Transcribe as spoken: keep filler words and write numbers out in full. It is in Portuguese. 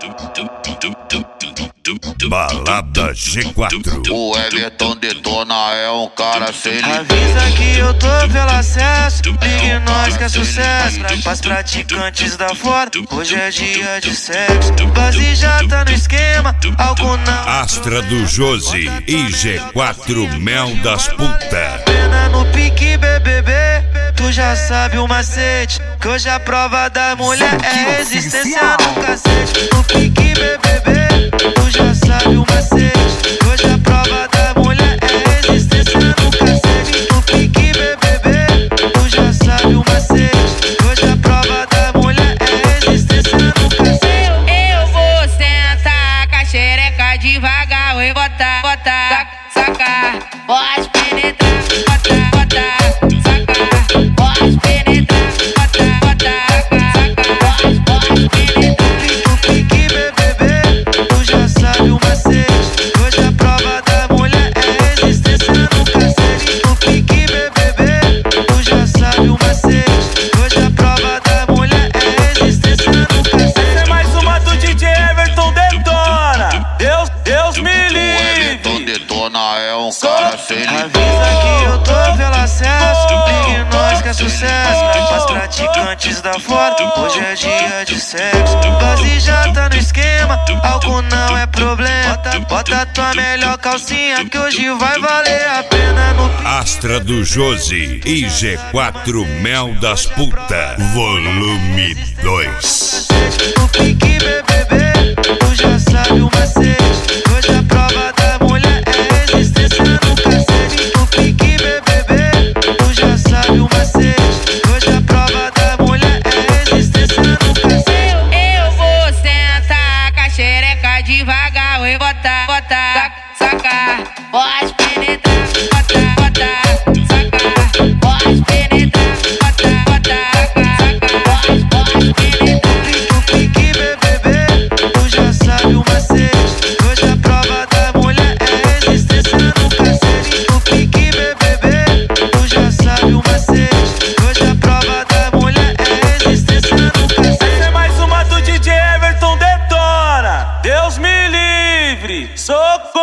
Balada G quatro. O Everton Detona é um cara sem limite. Avisa que eu tô pelo acesso, ligue nós que é sucesso. Pras praticantes da fora, hoje é dia de sexo. Base já tá no esquema, álcool não. Astra do Josi e G quatro Mel das Puta. Pena no pique B B B, tu já sabe o macete. Que hoje a prova da mulher é resistência no cacete. No pique B B B, tu já sabe o macete. Que hoje a prova da mulher é resistência no cacete. No pique B B B, tu já sabe o macete. Que hoje a prova da mulher é resistência no cacete. Eu, eu vou sentar com a xereca devagar. Oi, botar, botar, sacar, pode penetrar, botar, botar, sacar, pode penetrar, botar, botar, sacar, pode penetrar. No pique B B B, tu já sabe o macete. Hoje a prova da mulher é resistência no cacete. No pique B B B, tu já sabe o macete. Hoje a prova da mulher é resistência no cacete. Essa é mais uma do D J Everton Detona. Deus, Deus me O livre. Everton Detona é um cara sem limite. Avisa que eu tô pelo acesso, ligue nós que é sucesso. Pras praticantes da fora, hoje é dia de sexo. Base já tá no esquema, álcool não é problema. Bota, bota tua melhor calcinha que hoje vai valer a pena. No Astra do Josi e G quatro Mel das Puta. Volume dois. No pique B B B, tu já sabe o macete. Hoje a prova da mulher é resistência no cacete. No pique B B B, tu já sabe o macete. Hoje a prova da mulher é resistência no cacete. Eu, eu vou sentar com a xereca devagar. Oi, botar, botar, sacar, pode penetrar, botar, botar, sacar, pode penetrar, botar, botar, sacar, pode penetrar. No pique B B B, tu já sabe o macete. Hoje a prova da mulher é resistência no cacete. No pique B B B, tu já sabe o macete. Hoje a prova da mulher é resistência no cacete. Essa é mais uma do D J Everton Detona. Deus me livre. Socorro.